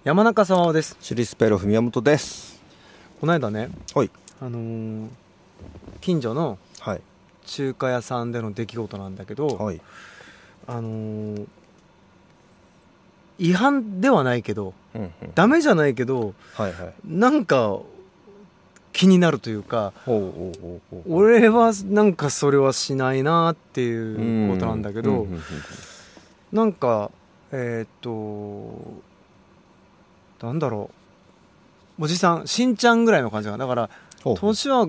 山中沢です。 シリスペロフ宮本です。 この間ね、 はい近所のはい中華屋さんでの出来事なんだけど、 はい。 違反ではないけど、 うんうん。 ダメじゃないけど、 はいはい。 なんか気になるというか、 ほうほうほうほう。 俺はなんかそれはしないなっていうことなんだけど、 うんうんうんうん、 なんかなんだろう、おじさんしんちゃんぐらいの感じがだから、 ほうほう年は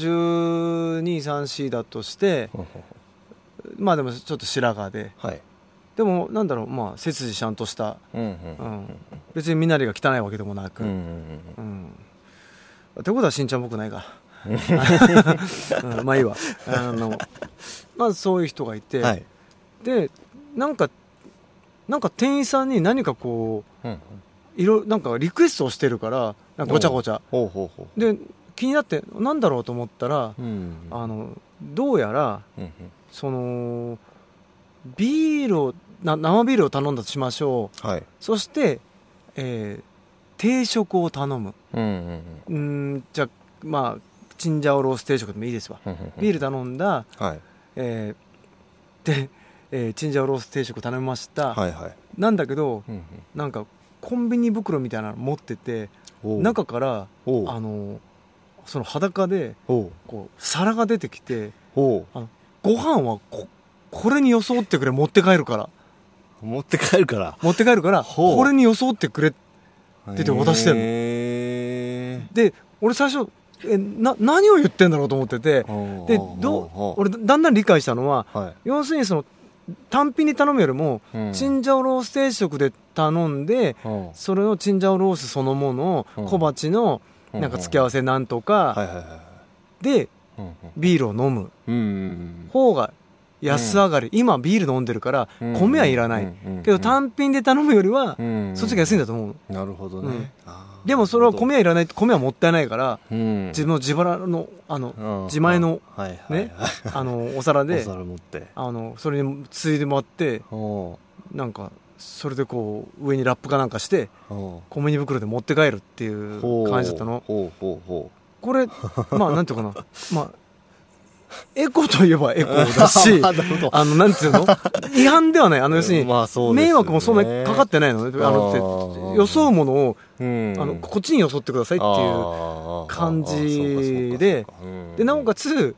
52、3、4だとして、 ほうほうまあでもちょっと白髪で、 はい。 でもなんだろう、まあ背筋ちゃんとした、 うんうん別に身なりが汚いわけでもなく、 うんうんってことはしんちゃん僕ないか、まあいいわ。まずそういう人がいて、 はい。 でなんか店員さんに何かこう、なんかリクエストをしてるから、なんかごちゃごちゃほうほうほう。 で気になってなんだろうと思ったら、どうやらそのビールを生ビールを頼んだとしましょう。 はい。 そして、定食を頼む。じゃあまあチンジャオロース定食でもいいですわ。ビール頼んだ、 はい。 で、チンジャオロース定食頼みました、 はいはい。 なんだけど、なんかコンビニ袋みたいなの持ってて、中からその裸でこう皿が出てきて、ご飯はこれに装ってくれ、持って帰るから持って帰るからこれに装ってくれって言って渡してるので、俺最初何を言ってんだろうと思ってて、で俺だんだん理解したのは、要するにその単品に頼むよりも、チンジャオロース定食で頼んで、それのチンジャオロースそのものを小鉢のなんか付け合わせなんとかでビールを飲む方が安上がり、今ビール飲んでるから米はいらないけど、単品で頼むよりはそっちが安いんだと思う。 なるほどね。 でもそれは米はいらない、米はもったいないから、自分の自腹の自前のねお皿でそれについでもらって、なんかそれでこう上にラップかなんかして米に袋で持って帰るっていう感じだったの。これまあなんていうかな、まあエコといえばエコだしなんていうの、違反ではない、要するに迷惑もそんなにかかってないのね。装うものをこっちに装ってくださいっていう感じで、なおかつ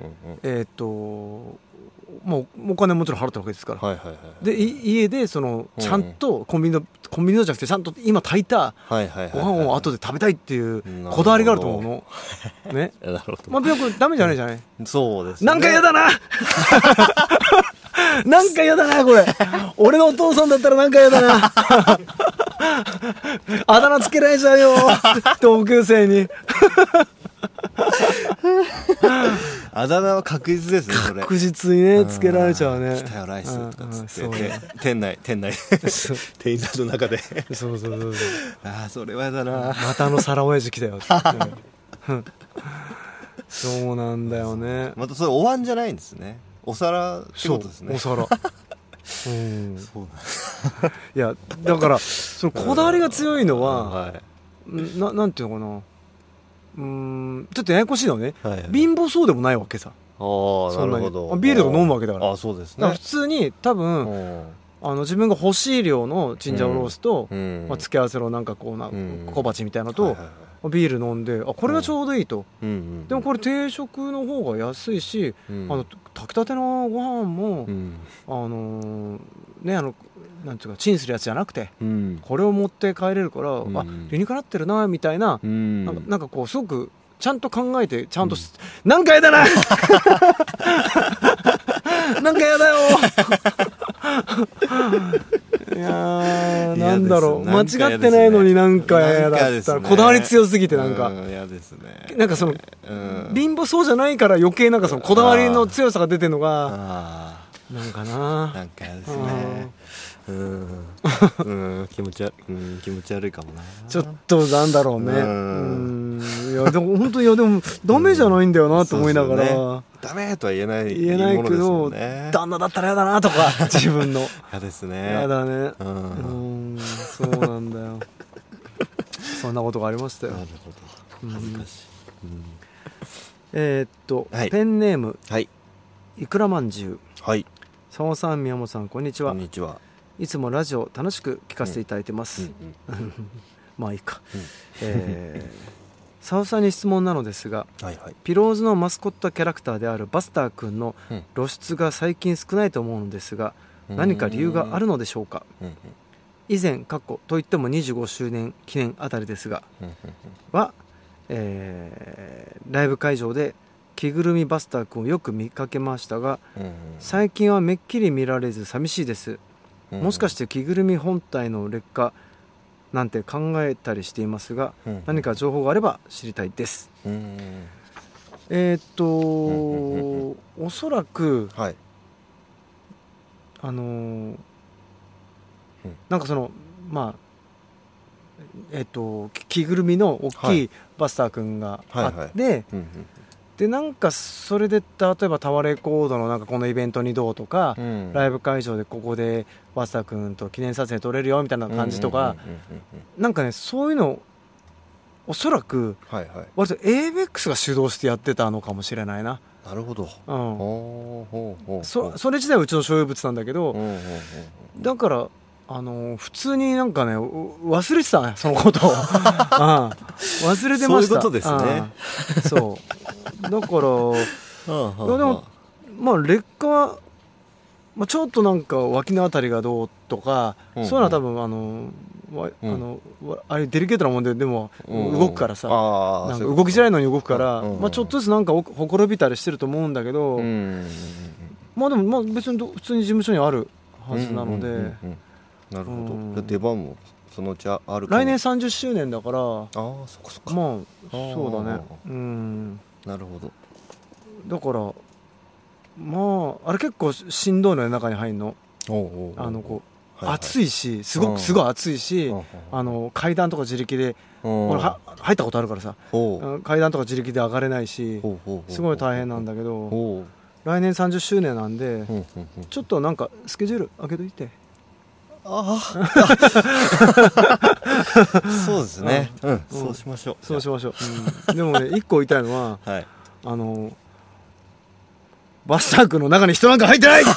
もうお金もちろん払ったわけですから、で家でそのちゃんとコンビニのじゃなくて、ちゃんと今炊いたご飯を後で食べたいっていうこだわりがあると思うのね。まあこれダメじゃないじゃない。 そうです。 なんか嫌だななんか嫌だなこれ。俺のお父さんだったらなんか嫌だなあだ名つけられちゃうよ同級生にあだ名は確実ですね。それ確実にねつけられちゃうね。 来たよライスとかつって店内店員さんの中でそうああそれはやだな、 また皿親父来たよそうなんだよね。 またそれお椀じゃないんですね、お皿ってことですね。 お皿そうなんです。 いやだからそのこだわりが強いのは、なんていうのかな、ちょっとややこしいのね、貧乏そうでもないわけさ。 なるほど。 ビールとか飲むわけだから。 そうですね。 普通に多分自分が欲しい量のチンジャオロースと、付け合わせのなんかこう小鉢みたいなのと、ビール飲んで、これがちょうどいいと、でもこれ定食の方が安いし、炊きたてのご飯も、なんていうかチンするやつじゃなくて、これを持って帰れるから、理にかなってるなみたいな、なんかこうすごくちゃんと考えて、ちゃんとなんかやだななんかやだよいやーなんだろう、間違ってないのになんかやだったら、こだわり強すぎてなんか嫌ですね。 なんかその貧乏そうじゃないから余計なんかそのこだわりの強さが出てるのがなんか嫌ですね。 気持ち悪いかもな。 ちょっとなんだろうね。いやでも本当に、いやでもダメじゃないんだよなと思いながら、 ダメとは言えないけど、旦那だったら嫌だなとか自分の嫌ですね。 嫌だね。そうなんだよ。 そんなことがありましたよ。 なるほど、恥ずかしい。 はい、ペンネーム、 はい、 いくらまんじゅう。 はい、 佐尾さん、宮本さん、こんにちは。 こんにちは。 いつもラジオ楽しく聞かせていただいてます。まあいいか。佐尾さんに質問なのですが、 はいはい、 ピローズのマスコットキャラクターであるバスター君の露出が最近少ないと思うのですが、何か理由があるのでしょうか。以前といっても25周年記念あたりですがは、ライブ会場で着ぐるみバスター君をよく見かけましたが、最近はめっきり見られず寂しいです。もしかして着ぐるみ本体の劣化なんて考えたりしていますが、何か情報があれば知りたいです。おそらく、はい、なんかそのまあ着ぐるみの大きいバスター君があって、でなんかそれで例えばタワーレコードのなんかこのイベントにどうとか、ライブ会場でここでバスター君と記念撮影撮れるよみたいな感じとか、なんかねそういうのおそらく割と ABEX が主導してやってたのかもしれないな。 なるほど。 それ自体はうちの所有物なんだけど、だから普通になんかね忘れてたねそのことを忘れてました。そういうことですね。 そうだからでもまあ劣化は、ちょっとなんか脇のあたりがどうとか、そういうのは多分あれデリケートなもんででも動くからさ、なんか動きづらいのに動くから、ちょっとずつなんかほころびたりしてると思うんだけど、でも別に普通に事務所にあるはずなので。 なるほど。出番もそのうちあるかも。 来年30周年だから、 そっかそっか。 まあそうだね。 なるほど。 だからあれ結構しんどいのよ、中に入るの。こう暑いし、すごい暑いし、階段とか自力で俺入ったことあるからさ、階段とか自力で上がれないし、すごい大変なんだけど、来年30周年なんでちょっとなんかスケジュール開けといて。 そうですね。そうしましょう。 そうしましょう。でもね、一個言いたいのは、バスター君の中に人なんか入ってない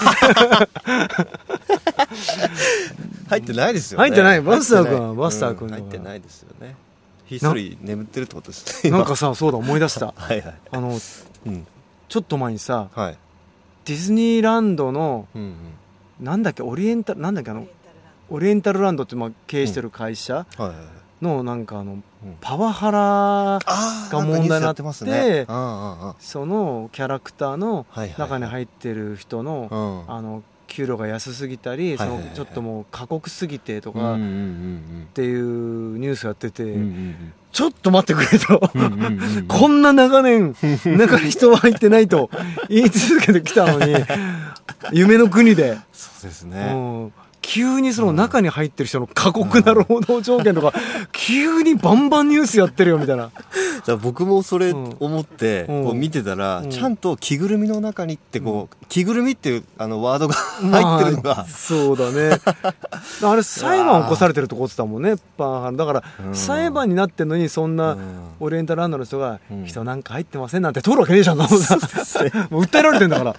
入ってないですよね。 入ってない。バスター君はバスター君入ってないですよね。ひっそり眠ってるってことですね。 なんかさ、そうだ、思い出した。ちょっと前にさ、ディズニーランドのなんだっけ、オリエンタルランドって経営してる会社のなんかパワハラが問題になって、そのキャラクターの中に入ってる人の給料が安すぎたり、そのちょっともう過酷すぎてとかっていうニュースやってて、ちょっと待ってくれとこんな長年中に人は入ってないと言い続けてきたのに、夢の国でそうですね、 急にその中に入ってる人の過酷な労働条件とか急にバンバンニュースやってるよみたいな。 僕もそれ思ってこう見てたら、ちゃんと着ぐるみの中にってこう着ぐるみっていうワードが入ってるのが、 そうだね。あれ裁判起こされてるとこってたもんね、だから裁判になってんのにそんなオリエンタルランドの人が人なんか入ってませんなんて通るわけねえじゃん。もう訴えられてんだから。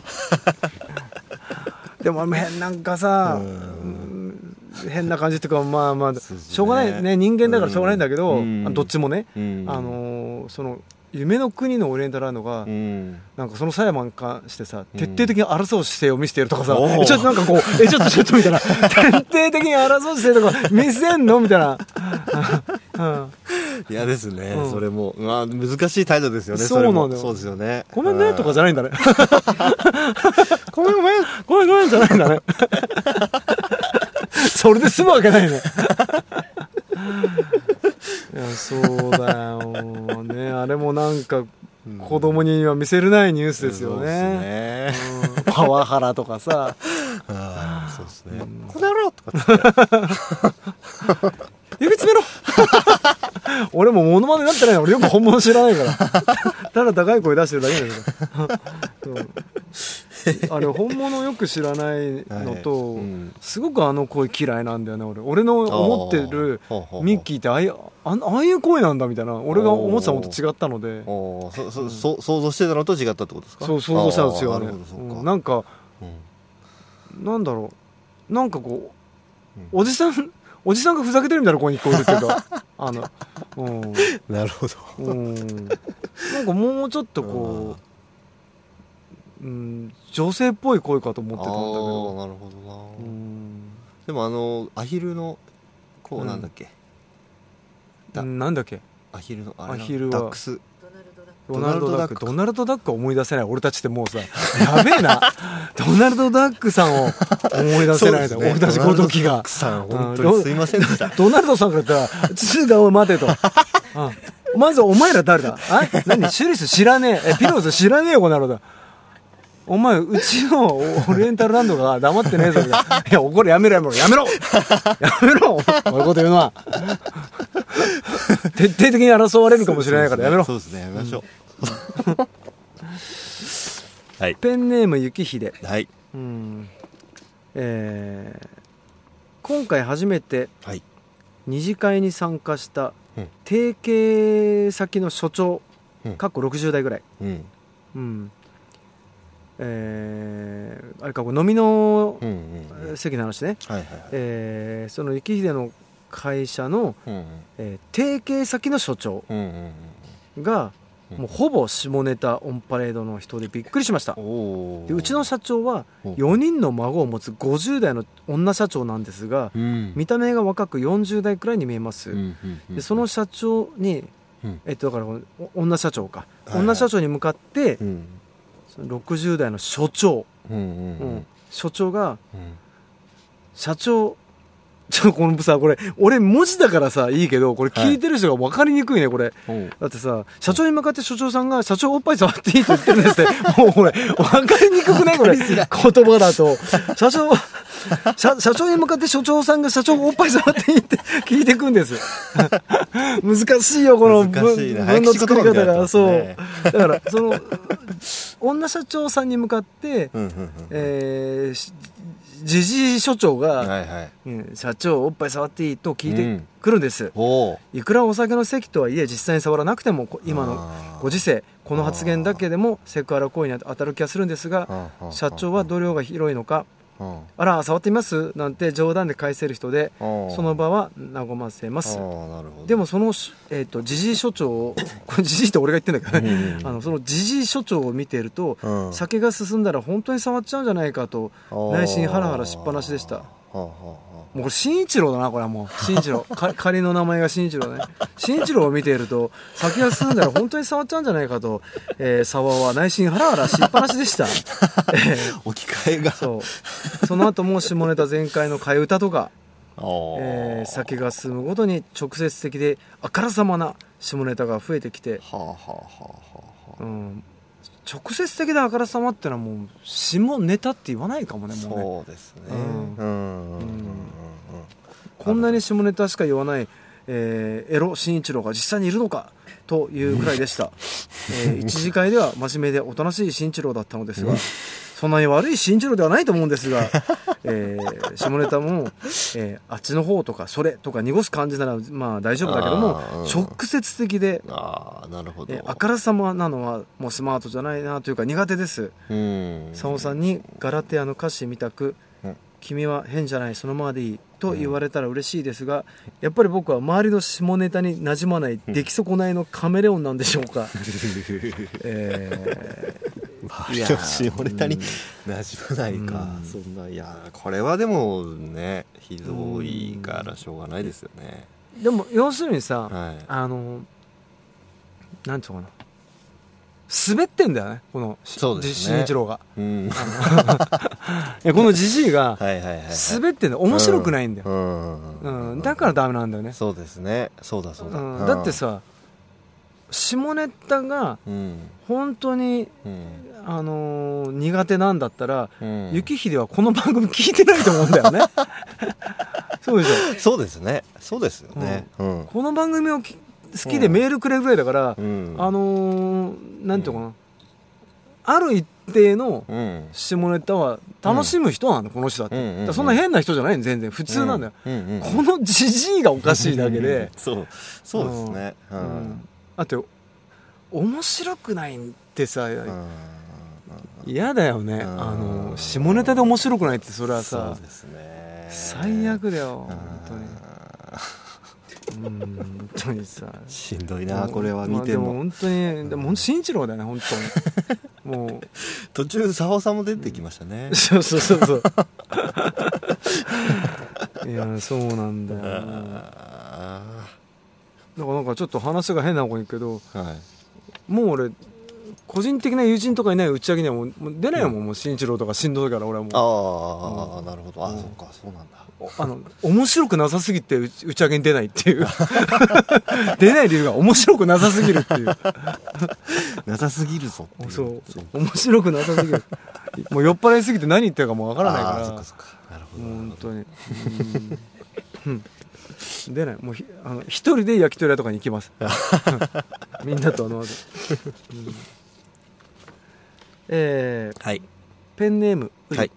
でもなんかさ、変な感じっていうか、しょうがないね、人間だからしょうがないんだけど、どっちもね、その夢の国のオリエンタルランドがなんかその裁判に関してさ、徹底的に争う姿勢を見せているとかさ、ちょっとなんかこうちょっとみたいな、徹底的に争う姿勢とか見せんのみたいな。 嫌ですね、それも難しい態度ですよね。 そうなんだよ。 そうですよね。 ごめんねとかじゃないんだね。ごめんじゃないんだね。それで済むわけないね。いや、そうだよね。あれもなんか子供には見せれないニュースですよね。パワハラとかさ。 そうですね。この野郎とか指詰めろ。俺もモノマネになってないの。俺よく本物知らないから。ただ高い声出してるだけだけど。 あれ本物よく知らないのと、すごくあの声嫌いなんだよね。俺の思ってるミッキーってああいう声なんだみたいな、俺が思ってたのと違ったので、 想像してたのと違ったってことですか？ そう、想像したのと違うね。なんか、なんだろう、なんかこう、おじさんがふざけてるみたいな声に聞こえるっていうかなるほど。 なんかもうちょっとこう、女性っぽい声かと思ってたんだけど。 なるほどな。でもアヒルのこうなんだっけ、 なんだっけ、 アヒルのアヒルはダックス、 ドナルドダック思い出せない。俺たちってもうさ、やべえな。ドナルドダックさんを思い出せないんだ、俺たちこの時が。 本当にすいませんでした。 ドナルドさんから言ったら、つがおい待てと。まずお前ら誰だ？何？シュリス知らねえ。ピローズ知らねえよ、この野郎だ。お前、うちのオリエンタルランドが黙ってねえぞ。いや、これやめろ。やめろお前こと言うのは。徹底的に争われるかもしれないからやめろ。 そうですね、やめましょう。はい。 ペンネームゆきひで。 はい。 今回初めて二次会に参加した提携先の所長、かっこ60代ぐらい。あれか、飲みの席の話ね。その幸秀の会社の、提携先の所長が、もうほぼ下ネタオンパレードの人でびっくりしました。でうちの社長は4人の孫を持つ50代の女社長なんですが、見た目が若く40代くらいに見えます。でその社長に、だから女社長か、女社長に向かって、60代の所長、所長が、社長、このさ、これ俺文字だからさいいけど、これ聞いてる人が分かりにくいね、これ。だってさ、社長に向かって所長さんが、社長おっぱい触っていいと言ってるんですって。もうこれ分かりにくくないこれ、言葉だと。社長に向かって所長さんが、社長おっぱい触っていいって聞いてくんです。難しいよ、この文の作り方が。そう。だからその女社長さんに向かって、じじい所長が、社長おっぱい触っていいと聞いてくるんです。いくらお酒の席とはいえ、実際に触らなくても今のご時世、この発言だけでもセクハラ行為に当たる気がするんですが、社長は度量が広いのか、あら触ってみますなんて冗談で返せる人で、その場は和ませます。でもそのじじい所長を、これじじいって俺が言ってんだけどね、そのじじい所長を見ていると、酒が進んだら本当に触っちゃうんじゃないかと内心ハラハラしっぱなしでした。もうこれ新一郎だな、これはもう新一郎仮の名前が新一郎ね。新一郎を見ていると、酒が進んだら本当に触っちゃうんじゃないかと、沢は内心ハラハラしっぱなしでした。 置き換えがその後も下ネタ全開の替え歌とか、酒が進むごとに直接的であからさまな下ネタが増えてきて、直接的であからさまってのはもう下ネタって言わないかもね、もうね。 そうですね。 こんなに下ネタしか言わない、エロ新一郎が実際にいるのかというくらいでした。一次会では真面目でおとなしい新一郎だったのですが、そんなに悪い新一郎ではないと思うんですが、下ネタも、あっちの方とかそれとか濁す感じならまあ大丈夫だけども、直接的であからさまなのはもうスマートじゃないなというか苦手です。佐尾さんにガラテアの歌詞みたく、君は変じゃない、そのままでいいと言われたら嬉しいですが、やっぱり僕は周りの下ネタに馴染まない出来損ないのカメレオンなんでしょうか。 周りの下ネタに馴染まないか、そんな、いやこれはでもねひどいからしょうがないですよね。 でも要するにさ、なんていうのかな、滑ってんだよね、この新一郎が。このジジイが滑ってんだよ、面白くないんだよ。だからダメなんだよね。 そうですね、そうだ、 だってさ、下ネタが本当に、苦手なんだったら、幸秀はこの番組聞いてないと思うんだよね。そうでしょ。 そうですね、そうですよね。 この番組を好きでメールくれるぐらいだから、なんていうかな、ある一定の下ネタは楽しむ人なんだ、この人だって、だからそんな変な人じゃないの、全然普通なんだよ、このジジイがおかしいだけでそうですね、 だって面白くないってさ、嫌だよね、下ネタで面白くないってそれはさ、 そうですね、 最悪だよ本当に。本当にさしんどいなこれは見ても、 でも本当にでも慎一郎だよね本当にもう途中沙穂さんも出てきましたね、 そういやそうなんだよ、だからなんかちょっと話が変な方に行くけど、もう俺個人的な友人とかいない打ち上げにはもう出ないもん、もう慎一郎とかしんどいから俺はもう。 なるほど、そっか、そうなんだ。 面白くなさすぎて打ち上げに出ないっていう出ない理由が面白くなさすぎるっていうなさすぎるぞっていう、 そう面白くなさすぎるもう酔っ払いすぎて何言ってるかもうわからないから、 そっかなるほど、 本当に出ない、もう一人で焼き鳥屋とかに行きますみんなとはい、ペンネームうり、はい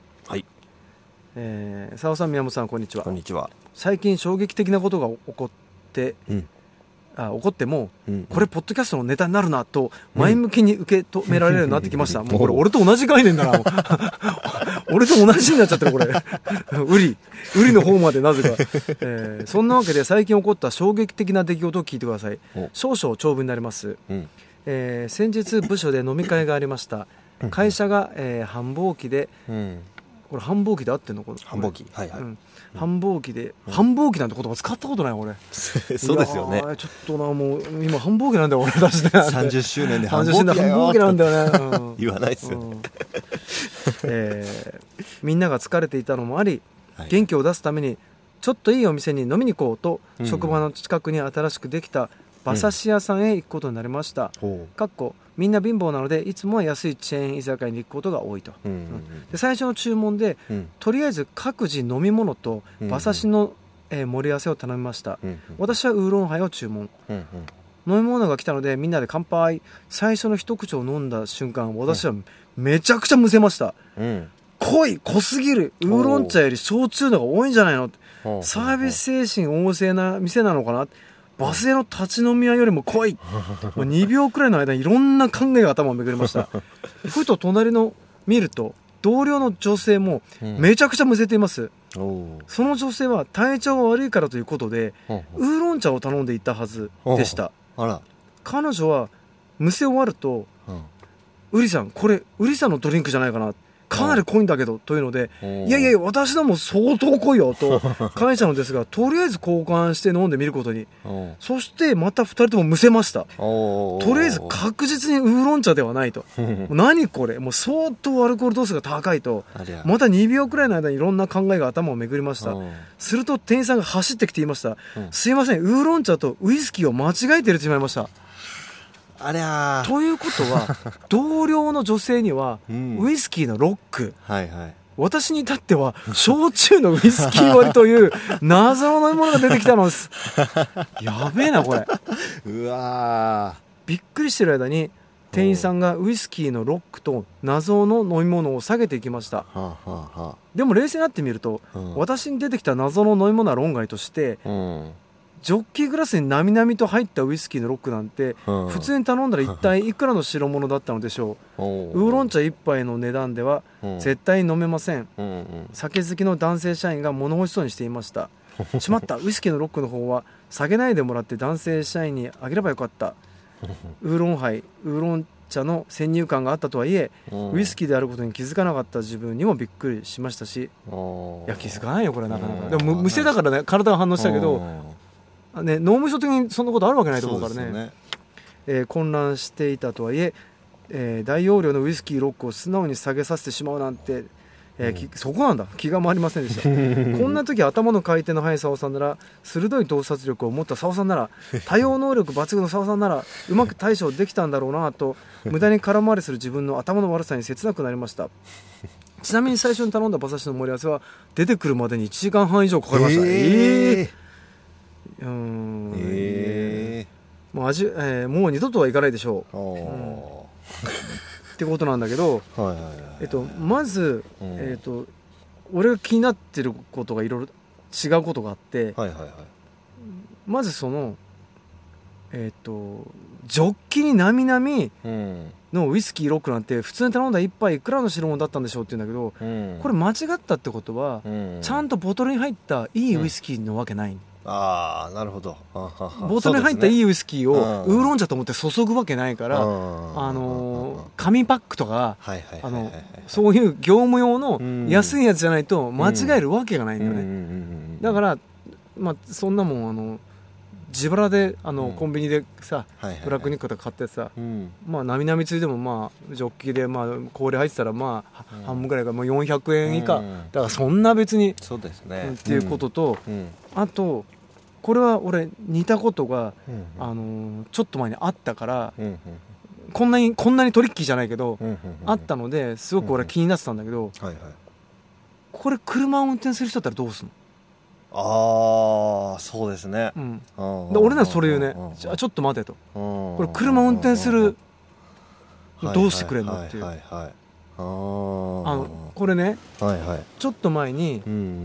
澤さん宮本さんこんにちは。 こんにちは。 最近衝撃的なことが起こって、起こっても、これポッドキャストのネタになるなと前向きに受け止められるようになってきました、もうこれ俺と同じ概念だな俺と同じになっちゃってるこれウリの方までなぜか、そんなわけで最近起こった衝撃的な出来事を聞いてください。少々長文になります、先日部署で飲み会がありました。会社が、繁忙期で、これ繁忙期で合ってんのこれ繁忙期、 繁忙期で、繁忙期なんて言葉使ったことない俺そうですよね。 ちょっとなもう今繁忙期なんだよ俺たちで 30周年で繁忙期なんだよね、 言わないですよね、 みんなが疲れていたのもあり、元気を出すためにちょっといいお店に飲みに行こうと、職場の近くに新しくできた馬刺し屋さんへ行くことになりました、みんな貧乏なのでいつもは安いチェーン居酒屋に行くことが多いと、で最初の注文で、とりあえず各自飲み物と馬刺しの、盛り合わせを頼みました、私はウーロンハイを注文、飲み物が来たのでみんなで乾杯。最初の一口を飲んだ瞬間、私はめちゃくちゃむせました、濃すぎる、ウーロン茶より焼酎の方が多いんじゃないの、サービス精神旺盛な店なのかな、バスへの立ち飲み屋よりも濃いもう2秒くらいの間にいろんな考えが頭を巡りましたふと隣の見ると同僚の女性もめちゃくちゃむせています、その女性は体調が悪いからということでウーロン茶を頼んでいたはずでした。彼女はむせ終わると、ウリさんこれウリさんのドリンクじゃないかな、かなり濃いんだけどというので、いや私のも相当濃いよと返したのですが、とりあえず交換して飲んでみることに、そしてまた2人ともむせました。とりあえず確実にウーロン茶ではないと何これもう相当アルコール度数が高いと、また2秒くらいの間にいろんな考えが頭を巡りました。すると店員さんが走ってきて言いました、すいませんウーロン茶とウイスキーを間違えて入れてしまいました。 ありゃということは同僚の女性にはウイスキーのロック、私に至っては焼酎のウイスキー割りという謎の飲み物が出てきたのです。やべえなこれうわびっくりしてる間に店員さんがウイスキーのロックと謎の飲み物を下げていきました。でも冷静になってみると、私に出てきた謎の飲み物は論外として、ジョッキグラスになみなみと入ったウイスキーのロックなんて、普通に頼んだら一体いくらの代物だったのでしょう。ウーロン茶1杯の値段では絶対に飲めません。酒好きの男性社員が物欲しそうにしていました。しまった、ウイスキーのロックの方は下げないでもらって男性社員にあげればよかった。ウーロンハイ、ウーロン茶の先入観があったとはいえ、ウイスキーであることに気づかなかった自分にもびっくりしましたし、いや気づかないよこれなかなか。でもむせだからね、体が反応したけどね、脳みそ的にそんなことあるわけないと思うからね。混乱していたとはいえ、大容量のウイスキーロックを素直に下げさせてしまうなんて、そこなんだ、気が回りませんでしたこんな時頭の回転の速い澤さんなら、鋭い洞察力を持った澤さんなら、対応能力抜群の澤さんならうまく対処できたんだろうなと無駄に空回りする自分の頭の悪さに切なくなりましたちなみに最初に頼んだ馬刺しの盛り合わせは出てくるまでに1時間半以上かかりました。もうもう二度とはいかないでしょう。 ってことなんだけど、まず、俺が気になってることがいろいろ違うことがあって、まずそのジョッキになみなみのウイスキーロックなんて普通に頼んだ一杯いくらの代物だったんでしょうって言うんだけど、これ間違ったってことは、ちゃんとボトルに入ったいいウイスキーのわけない、 ああなるほど。 ボトルに入ったいいウイスキーをウーロン茶と思って注ぐわけないから、紙パックとかそういう業務用の安いやつじゃないと間違えるわけがないんだよね。だからまあそんなもん自腹でコンビニでさブラックニッカとか買ってさ、まあなみなみついでもまあジョッキでまあ氷入ってたらまあ半分ぐらいがもう400円以下だからそんな別にそうですねっていうことと、あとこれは俺似たことがちょっと前にあったからこんなにトリッキーじゃないけどあったのですごく俺気になってたんだけど、これ車を運転する人だったらどうすんの？ ああそうですね、 で俺ならそれ言うね。ちょっと待てと、これ車運転するどうしてくれんのっていう。これね、ちょっと前に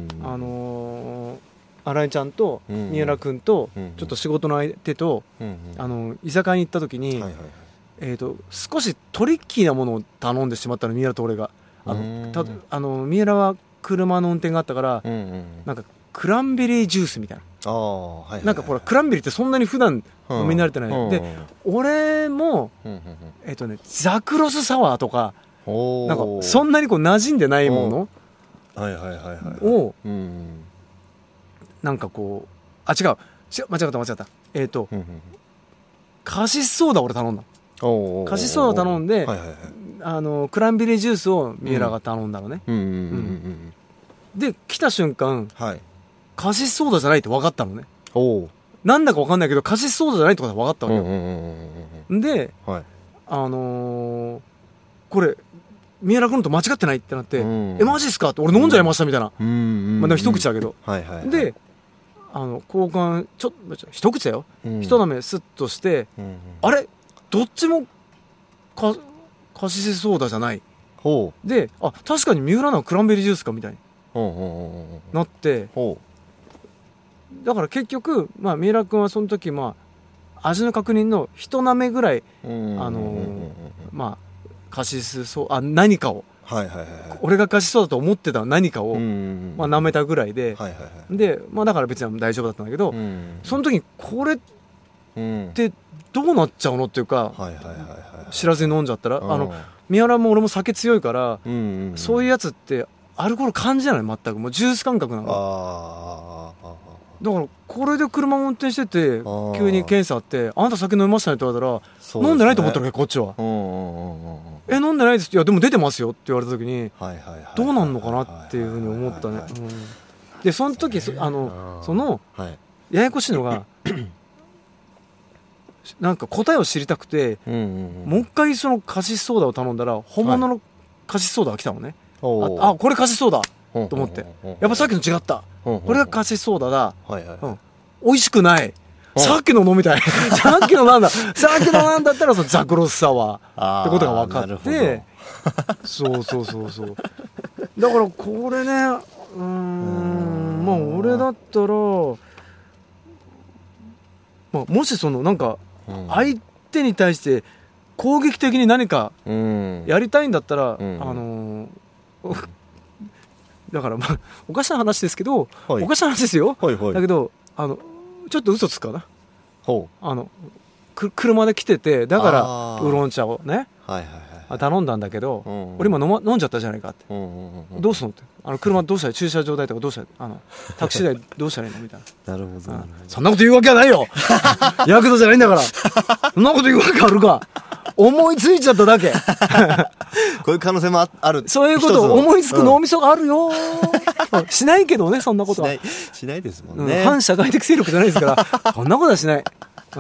新井ちゃんと三浦君とちょっと仕事の相手と居酒屋に行った時に少しトリッキーなものを頼んでしまったの、三浦と俺が。三浦は車の運転があったからなんかクランベリージュースみたいな、なんかほらクランベリーってそんなに普段飲み慣れてない、で俺もザクロスサワーとかなんかそんなにこう馴染んでないものをなんかこう間違ったカシスソーダ俺頼んだ。カシスソーダ頼んでクランベリージュースを三浦が頼んだのね。で来た瞬間カシスソーダじゃないって分かったのね。なんだか分かんないけどカシスソーダじゃないってことは分かったわけよ。でこれ三浦君のと間違ってないってなって、マジっすかって俺飲んじゃいましたみたいな、まあでも一口だけど、で交換一口だよ、一舐めスッとして、あれどっちもカシスソーダじゃないで、確かに三浦のはクランベリージュースかみたいになって、だから結局まあ三浦君はその時まあ味の確認の一舐めぐらいまあカシス何かを俺がカシスソーダと思ってた何かをまあ舐めたぐらいで、でまあだから別に大丈夫だったんだけど、その時にこれってどうなっちゃうのっていうか、知らずに飲んじゃったら三浦も俺も酒強いから、そういうやつってアルコール感じない全く、もうジュース感覚なの。だからこれで車を運転してて急に検査あってあなた酒飲みましたねって言われたら、飲んでないと思ったわけこっちは。飲んでないですって、いやでも出てますよって言われた時にどうなんのかなっていうふうに思ったね。でその時そのややこしいのがなんか答えを知りたくてもう一回そのカシスソーダを頼んだら本物のカシスソーダが来たのね。これカシスソーダと思って、やっぱさっきの違った、これがカシスソーダだ、美味しくない、さっきの飲みたいさっきのなんだったらそのザクロスサワーってことが分かって、そうだからこれねまあ俺だったら、まあ、もしそのなんか相手に対して攻撃的に何かやりたいんだったら、だからまあおかしな話ですけど、おかしな話ですよ、だけどちょっと嘘つくかな、車で来ててだからウーロン茶をね頼んだんだけど、俺今飲んじゃったじゃないかって、どうすんのって、車どうしたら駐車場代とかどうしたらタクシー代どうしたらいいのみたいな。なるほど、そんなこと言うわけはないよヤクザじゃないんだからそんなこと言うわけあるか思いついちゃっただけこういう可能性もある。 そういうことを思いつく脳みそがあるよしないけどね、そんなことはしないですもんね、 反社会的勢力じゃないですからそんなことはしない。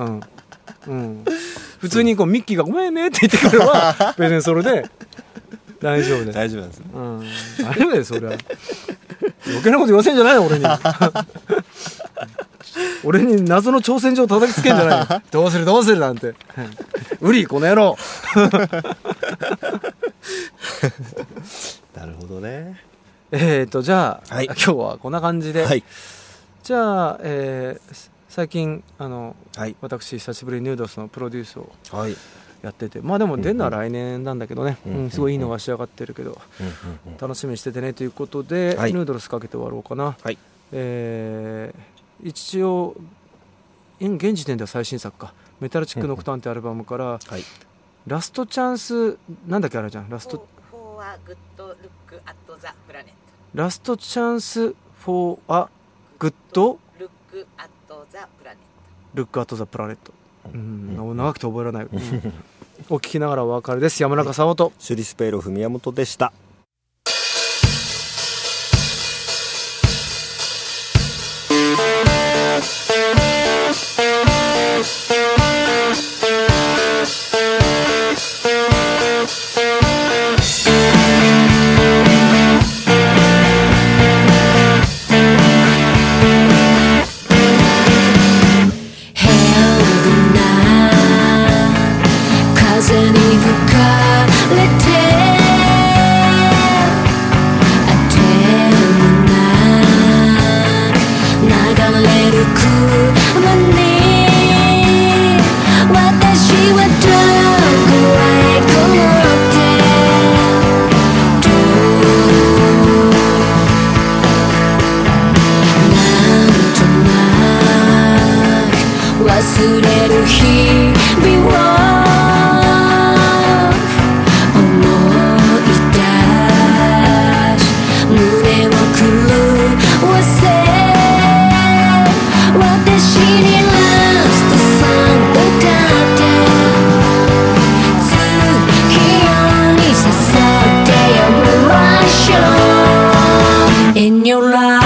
普通にこうミッキーがごめんねって言ってくれば別にそれで大丈夫です。 大丈夫です。 大丈夫です。それは余計なこと言わせんじゃないの俺に俺に謎の挑戦状を叩きつけんじゃないよどうするなんてうりこの野郎なるほどね。 じゃあ、 はい、 今日はこんな感じで、 はい、 じゃあ、最近はい、 私久しぶりにヌードスのプロデュースをやってて、 はい、 まあでも出るのは来年なんだけどね、すごいいいのが仕上がってるけど、楽しみにしててねということで、はい、ヌードルスかけて終わろうかな。はい、一応現時点では最新作か、メタルチックノクターンってアルバムから、はい、ラストチャンスなんだっけあれじゃん、ラストフォーアグッドルックアットザプラネット、 ラストチャンスフォーアグッドルックアットザプラネット、 ルックアットザプラネット、長くて覚えられない、お聞きながらお別れです。山中沙央とシュリスペイロフ宮本でした。 忘れる日々を思い出し胸を狂わせ、私にラストソング歌って月夜に誘ってやめましょう In your life